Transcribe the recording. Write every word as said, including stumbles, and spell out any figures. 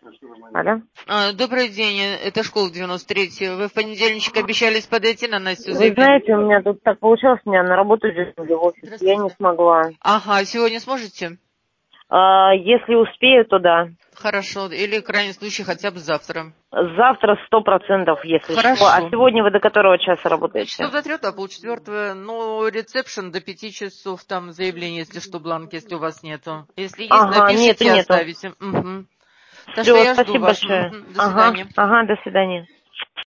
Алло. А, добрый день, это школа девяносто третья. Вы в понедельничек обещались подойти на Настю Вы Зыбин. знаете, у меня тут так получилось, меня на работу дернули в офис, я не смогла. Ага, сегодня сможете? А, если успею, то да. Хорошо, или в крайнем случае хотя бы завтра. Завтра сто процентов, если что. А Хорошо. сегодня вы до которого часа работаете? Часов до трех, до полчетвертого, но ресепшн до пяти часов, там заявление, если что, бланк, если у вас нету. Если есть, Ага, нету, напишите, нету. оставите. Угу. Так что Все, я жду спасибо вас. большое. Мгм. До Ага, свидания. ага, до свидания.